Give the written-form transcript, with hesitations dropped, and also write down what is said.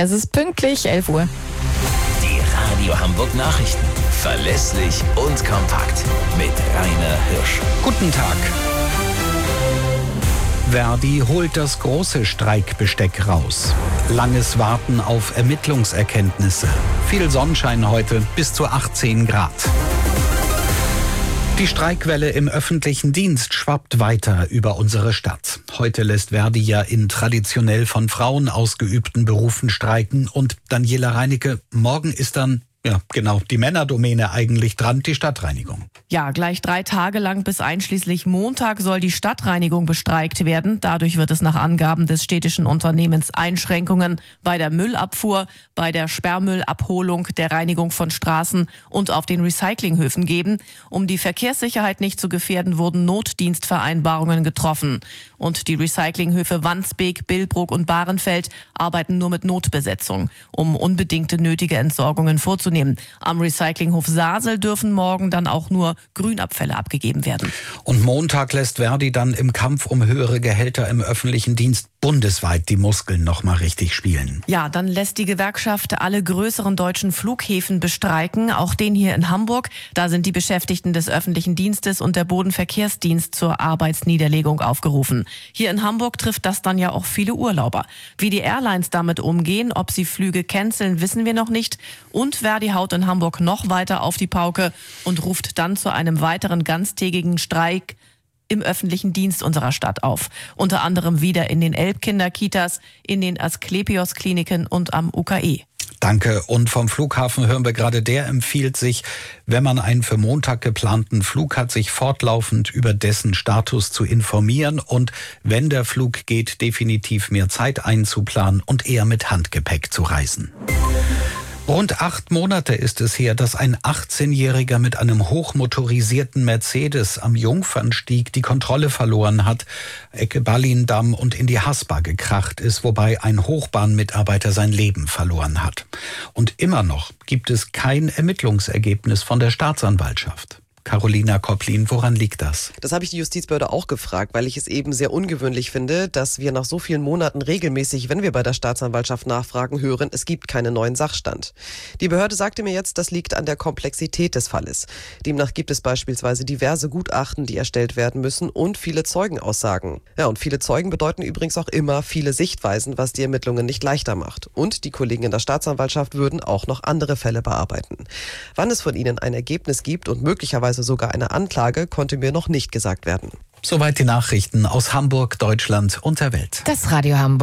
Es ist pünktlich 11 Uhr. Die Radio Hamburg Nachrichten. Verlässlich und kompakt. Mit Rainer Hirsch. Guten Tag. Verdi holt das große Streikbesteck raus. Langes Warten auf Ermittlungserkenntnisse. Viel Sonnenschein heute, bis zu 18 Grad. Die Streikwelle im öffentlichen Dienst schwappt weiter über unsere Stadt. Heute lässt Verdi ja in traditionell von Frauen ausgeübten Berufen streiken. Und Daniela Reinecke, morgen ist dann, die Männerdomäne eigentlich dran, die Stadtreinigung. Ja, gleich 3 Tage lang bis einschließlich Montag soll die Stadtreinigung bestreikt werden. Dadurch wird es nach Angaben des städtischen Unternehmens Einschränkungen bei der Müllabfuhr, bei der Sperrmüllabholung, der Reinigung von Straßen und auf den Recyclinghöfen geben. Um die Verkehrssicherheit nicht zu gefährden, wurden Notdienstvereinbarungen getroffen. Und die Recyclinghöfe Wandsbek, Billbrook und Bahrenfeld arbeiten nur mit Notbesetzung, um unbedingte nötige Entsorgungen vorzunehmen. Am Recyclinghof Sasel dürfen morgen dann auch nur Grünabfälle abgegeben werden. Und Montag lässt Verdi dann im Kampf um höhere Gehälter im öffentlichen Dienst bundesweit die Muskeln noch mal richtig spielen. Ja, dann lässt die Gewerkschaft alle größeren deutschen Flughäfen bestreiken, auch den hier in Hamburg. Da sind die Beschäftigten des öffentlichen Dienstes und der Bodenverkehrsdienst zur Arbeitsniederlegung aufgerufen. Hier in Hamburg trifft das dann ja auch viele Urlauber. Wie die Airlines damit umgehen, ob sie Flüge canceln, wissen wir noch nicht. Und Verdi haut in Hamburg noch weiter auf die Pauke und ruft dann zu einem weiteren ganztägigen Streik im öffentlichen Dienst unserer Stadt auf. Unter anderem wieder in den Elbkinderkitas, in den Asklepios-Kliniken und am UKE. Danke. Und vom Flughafen hören wir gerade, der empfiehlt sich, wenn man einen für Montag geplanten Flug hat, sich fortlaufend über dessen Status zu informieren und, wenn der Flug geht, definitiv mehr Zeit einzuplanen und eher mit Handgepäck zu reisen. Rund 8 Monate ist es her, dass ein 18-Jähriger mit einem hochmotorisierten Mercedes am Jungfernstieg die Kontrolle verloren hat, Ecke Ballindamm und in die Haspa gekracht ist, wobei ein Hochbahnmitarbeiter sein Leben verloren hat. Und immer noch gibt es kein Ermittlungsergebnis von der Staatsanwaltschaft. Carolina Kopplin, woran liegt das? Das habe ich die Justizbehörde auch gefragt, weil ich es eben sehr ungewöhnlich finde, dass wir nach so vielen Monaten regelmäßig, wenn wir bei der Staatsanwaltschaft nachfragen, hören, es gibt keinen neuen Sachstand. Die Behörde sagte mir jetzt, das liegt an der Komplexität des Falles. Demnach gibt es beispielsweise diverse Gutachten, die erstellt werden müssen und viele Zeugenaussagen. Ja, und viele Zeugen bedeuten übrigens auch immer viele Sichtweisen, was die Ermittlungen nicht leichter macht. Und die Kollegen in der Staatsanwaltschaft würden auch noch andere Fälle bearbeiten. Wann es von ihnen ein Ergebnis gibt und möglicherweise sogar eine Anklage, konnte mir noch nicht gesagt werden. Soweit die Nachrichten aus Hamburg, Deutschland und der Welt. Das Radio Hamburg.